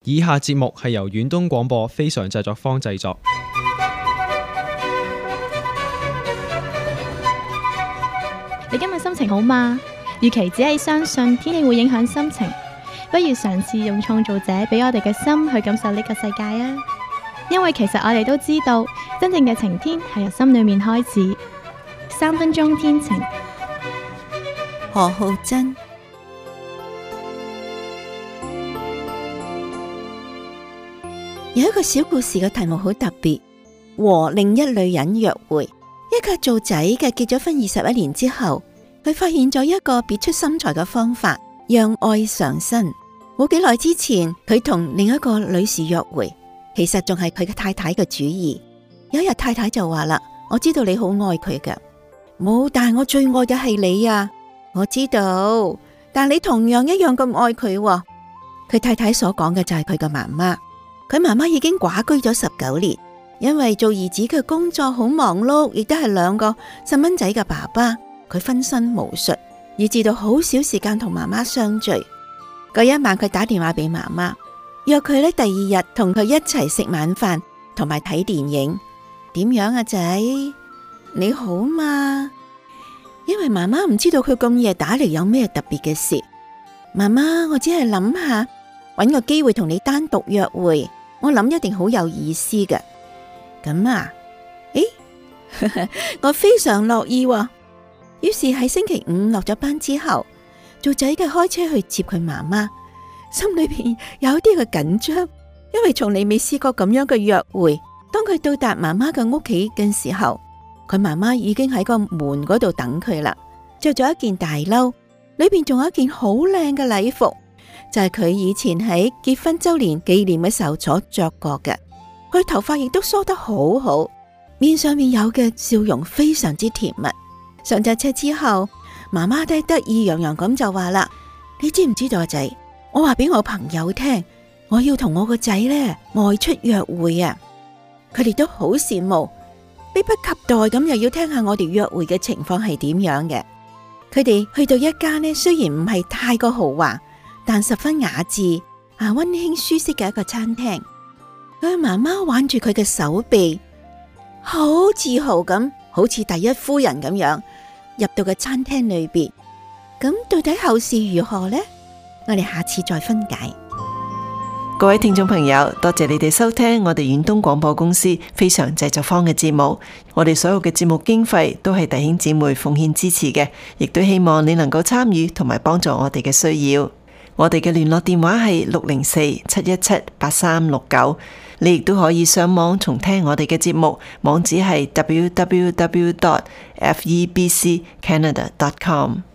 以下節目係由遠東廣播非常製作坊製作。 你今日心情好嗎？與其只係相信天氣會影響心情，不如嘗試用創造者俾我哋嘅心去感受呢個世界啊！因為其實我哋都知道，真正嘅晴天係由心裏面開始。3分鐘天晴， 何浩珍。有一個小故事嘅題目好特別，和另一女人約會。一個做仔嘅結咗婚21年之後，佢發現咗一個別出心裁嘅方法，讓愛上身。冇幾耐之前，佢同另一個女士約會，其實仲係佢嘅太太嘅主意。有一日太太就話啦：我知道你好愛佢㗎。冇，但係我最愛嘅係你啊！我知道，但你同樣一樣咁愛佢喎。佢太太所講嘅就係佢嘅媽媽。佢媽媽已經寡居咗19年，因為做兒子嘅工作好忙碌，亦都係2個細蚊仔嘅爸爸，佢分身無術，以至到好少時間同媽媽相聚。嗰一晚佢打電話俾媽媽，約佢呢第2日同佢一齊食晚飯，同埋睇電影。點樣啊仔？你好嘛？因為媽媽唔知道佢咁夜打嚟有咩特別嘅事。媽媽，我只係諗下，搵個機會同你單獨約會，我諗一定好有意思嘅。咁啊？誒，我非常樂意喎。於是喺星期5落咗班之後，做仔嘅開車去接佢媽媽，心裏邊有啲嘅緊張，因為從嚟未試過咁樣嘅約會。當佢到達媽媽嘅屋企嘅時候，佢媽媽已經喺個門嗰度等佢啦，着咗一件大褸，裏邊仲有一件好靚嘅禮服，就係佢以前喺結婚周年紀念嘅時候所着過嘅。佢頭髮亦都梳得好好，面上面有嘅笑容非常之甜蜜。上咗車之後，媽媽都得意洋洋咁就話啦：你知唔知道啊仔？我話俾我朋友聽，我要同我個仔呢外出約會啊！佢哋都好羨慕，迫不及待咁又要聽下我哋約會嘅情況係點樣嘅。佢哋去到一間呢，雖然唔係太過豪華，但十分雅致溫馨舒適嘅一個餐廳。佢媽媽挽住佢嘅手臂，好自豪咁，好似第一夫人咁樣入到個餐廳裏邊。咁到底後事如何呢？我哋下次再分解。 各位聽眾朋友，多謝你哋收聽我哋遠東廣播公司非常製作坊嘅節目。我哋所有嘅節目經費都係弟兄姊妹奉獻支持嘅，亦都希望你能夠參與同埋幫助我哋嘅需要。我哋嘅聯絡電話係604-717-8369。你亦都可以上網重聽我哋嘅節目，網址係www.febccanada.com。